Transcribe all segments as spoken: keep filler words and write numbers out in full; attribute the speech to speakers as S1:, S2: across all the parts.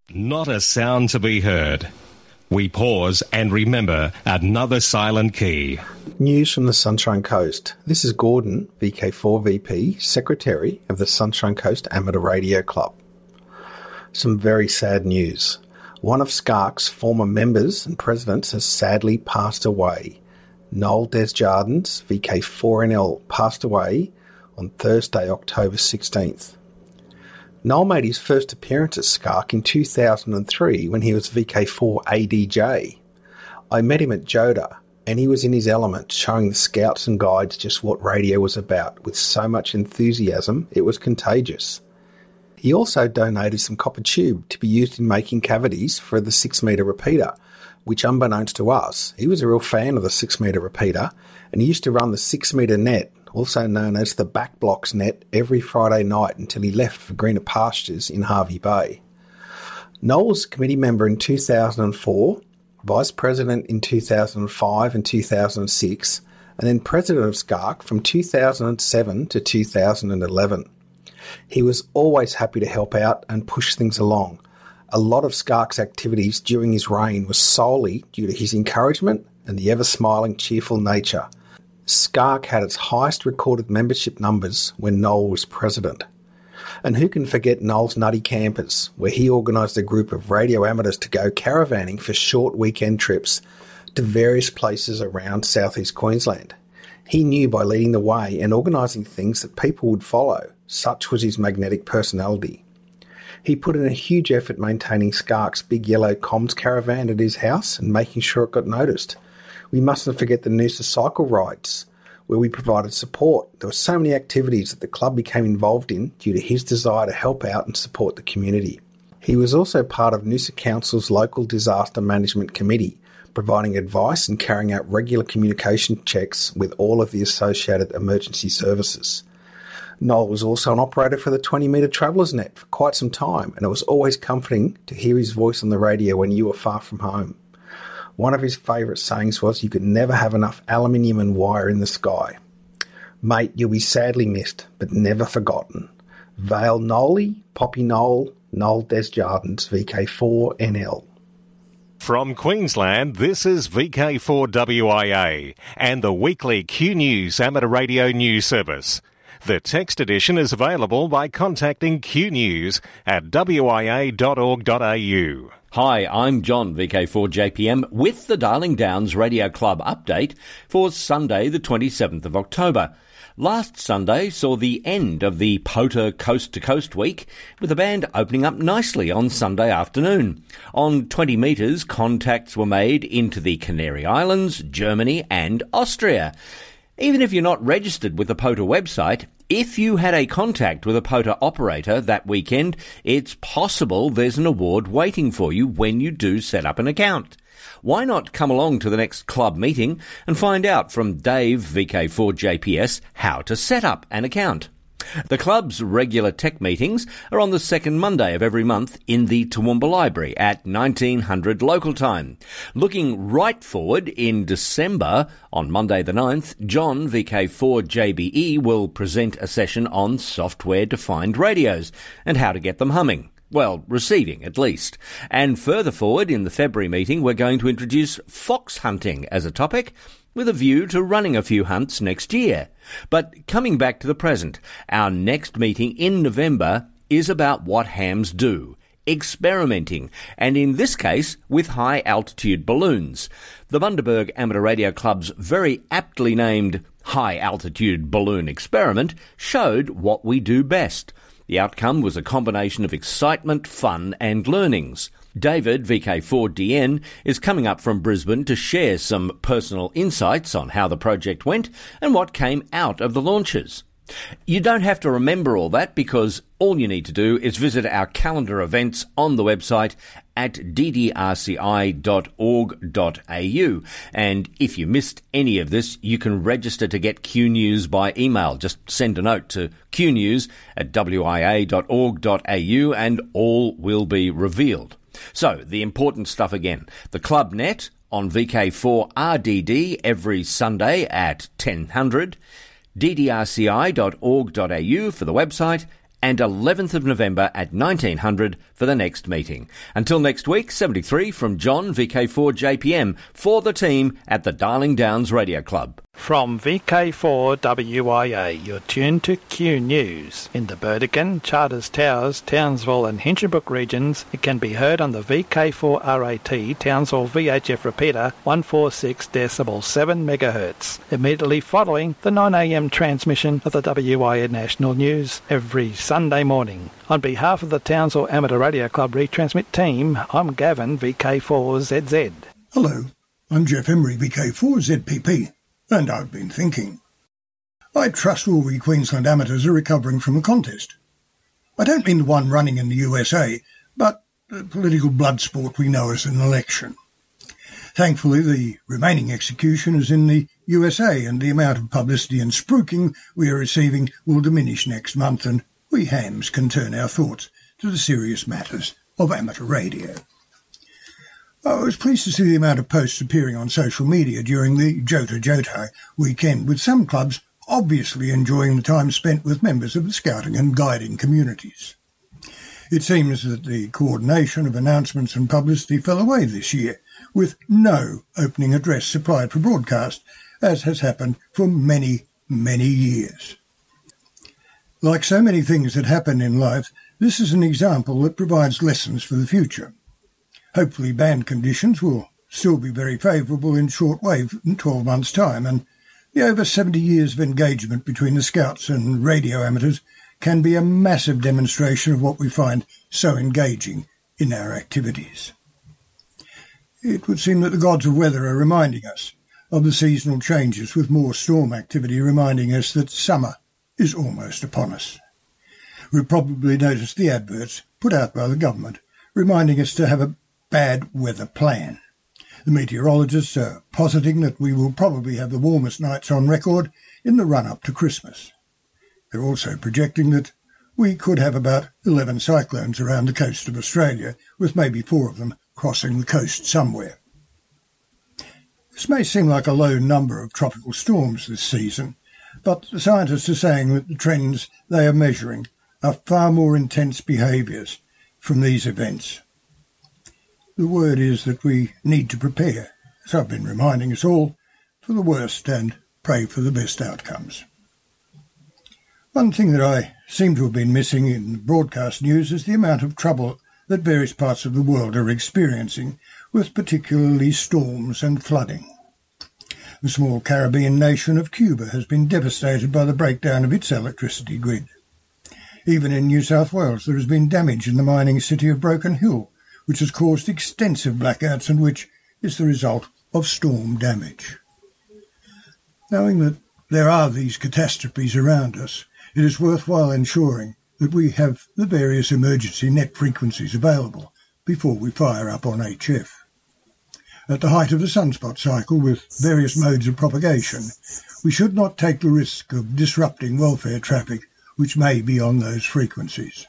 S1: Not a sound to be heard. We pause and remember another silent key.
S2: News from the Sunshine Coast. This is Gordon, V K four V P, Secretary of the Sunshine Coast Amateur Radio Club. Some very sad news. One of SCARC's former members and presidents has sadly passed away. Noel Desjardins, V K four N L, passed away on Thursday, October sixteenth. Noel made his first appearance at SCARC in two thousand three when he was V K four A D J. I met him at Joda, and he was in his element, showing the scouts and guides just what radio was about, with so much enthusiasm it was contagious. He also donated some copper tube to be used in making cavities for the six metre repeater, which unbeknownst to us, he was a real fan of the six metre repeater, and he used to run the six metre net, also known as the Back Blocks net, every Friday night until he left for greener pastures in Hervey Bay. Noel was committee member in two thousand four, vice president in two thousand five and two thousand six, and then president of SCARC from two thousand seven to two thousand eleven. He was always happy to help out and push things along. A lot of SCARC's activities during his reign was solely due to his encouragement and the ever-smiling, cheerful nature. SCARC had its highest recorded membership numbers when Noel was president. And who can forget Noel's Nutty Campers, where he organised a group of radio amateurs to go caravanning for short weekend trips to various places around southeast Queensland. He knew by leading the way and organising things that people would follow. Such was his magnetic personality. He put in a huge effort maintaining SCARC's big yellow comms caravan at his house and making sure it got noticed. We mustn't forget the Noosa cycle rides, where we provided support. There were so many activities that the club became involved in due to his desire to help out and support the community. He was also part of Noosa Council's local disaster management committee, providing advice and carrying out regular communication checks with all of the associated emergency services. Noel was also an operator for the twenty metre Travellers Net for quite some time, and it was always comforting to hear his voice on the radio when you were far from home. One of his favourite sayings was, "You could never have enough aluminium and wire in the sky." Mate, you'll be sadly missed, but never forgotten. Vale Nolly, Poppy Noel, Noel Desjardins, V K four N L.
S1: From Queensland, this is V K four W I A and the weekly Q News Amateur Radio News Service. The text edition is available by contacting Q News at w i a dot org dot a u.
S3: Hi, I'm John, V K four J P M, with the Darling Downs Radio Club update for Sunday the twenty-seventh of October. Last Sunday saw the end of the Pota Coast to Coast week, with the band opening up nicely on Sunday afternoon. On twenty metres, contacts were made into the Canary Islands, Germany and Austria. Even if you're not registered with the Pota website, if you had a contact with a Pota operator that weekend, it's possible there's an award waiting for you when you do set up an account. Why not come along to the next club meeting and find out from Dave, V K four J P S, how to set up an account? The club's regular tech meetings are on the second Monday of every month in the Toowoomba Library at nineteen hundred local time. Looking right forward, in December, on Monday the ninth, John, V K four J B E, will present a session on software-defined radios and how to get them humming. Well, receiving, at least. And further forward, in the February meeting, we're going to introduce fox hunting as a topic, with a view to running a few hunts next year. But coming back to the present, our next meeting in November is about what hams do, experimenting, and in this case with high-altitude balloons. The Bundaberg Amateur Radio Club's very aptly named high-altitude balloon experiment showed what we do best. The outcome was a combination of excitement, fun and learnings. David, V K four D N, is coming up from Brisbane to share some personal insights on how the project went and what came out of the launches. You don't have to remember all that, because all you need to do is visit our calendar events on the website at d d r c i dot org dot a u. And if you missed any of this, you can register to get Q News by email. Just send a note to q news at w i a dot org dot a u and all will be revealed. So, the important stuff again. The Club Net on V K four R D D every Sunday at ten hundred, d d r c i dot org dot a u for the website, and eleventh of November at nineteen hundred, for the next meeting. Until next week, seventy-three from John, V K four J P M, for the team at the Darling Downs Radio Club.
S4: From V K four W I A, you're tuned to Q News. In the Burdekin, Charters Towers, Townsville and Hinchinbrook regions, it can be heard on the V K four R A T Townsville V H F repeater one forty-six decibel seven megahertz, immediately following the nine a m transmission of the W I A National News every Sunday morning. On behalf of the Townsville Amateur Radio Club retransmit team, I'm Gavin, V K four Z Z.
S5: Hello, I'm Jeff Emery, V K four Z P P. And I've been thinking. I trust all we Queensland amateurs are recovering from the contest. I don't mean the one running in the U S A, but the political blood sport we know as an election. Thankfully, the remaining execution is in the U S A, and the amount of publicity and spruiking we are receiving will diminish next month, and we hams can turn our thoughts to the serious matters of amateur radio. I was pleased to see the amount of posts appearing on social media during the Jota Jotai weekend, with some clubs obviously enjoying the time spent with members of the scouting and guiding communities. It seems that the coordination of announcements and publicity fell away this year, with no opening address supplied for broadcast, as has happened for many, many years. Like so many things that happen in life, this is an example that provides lessons for the future. Hopefully band conditions will still be very favourable in shortwave in twelve months' time, and the over seventy years of engagement between the Scouts and radio amateurs can be a massive demonstration of what we find so engaging in our activities. It would seem that the gods of weather are reminding us of the seasonal changes, with more storm activity reminding us that summer is almost upon us. We've probably noticed the adverts put out by the government reminding us to have a bad weather plan. The meteorologists are positing that we will probably have the warmest nights on record in the run-up to Christmas. They're also projecting that we could have about eleven cyclones around the coast of Australia, with maybe four of them crossing the coast somewhere. This may seem like a low number of tropical storms this season, but the scientists are saying that the trends they are measuring are far more intense behaviours from these events. The word is that we need to prepare, as I've been reminding us all, for the worst and pray for the best outcomes. One thing that I seem to have been missing in broadcast news is the amount of trouble that various parts of the world are experiencing, with particularly storms and flooding. The small Caribbean nation of Cuba has been devastated by the breakdown of its electricity grid. Even in New South Wales there has been damage in the mining city of Broken Hill, which has caused extensive blackouts and which is the result of storm damage. Knowing that there are these catastrophes around us, it is worthwhile ensuring that we have the various emergency net frequencies available before we fire up on H F. At the height of the sunspot cycle, with various modes of propagation, we should not take the risk of disrupting welfare traffic which may be on those frequencies.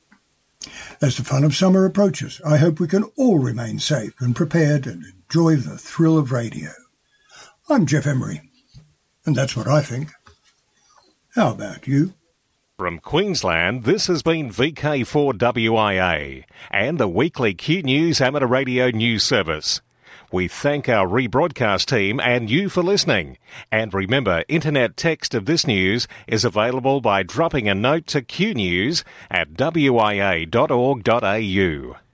S5: As the fun of summer approaches, I hope we can all remain safe and prepared and enjoy the thrill of radio. I'm Jeff Emery, and that's what I think. How about you?
S1: From Queensland, this has been V K four W I A and the weekly Q News Amateur Radio News Service. We thank our rebroadcast team and you for listening. And remember, internet text of this news is available by dropping a note to Q News at w i a dot org dot a u.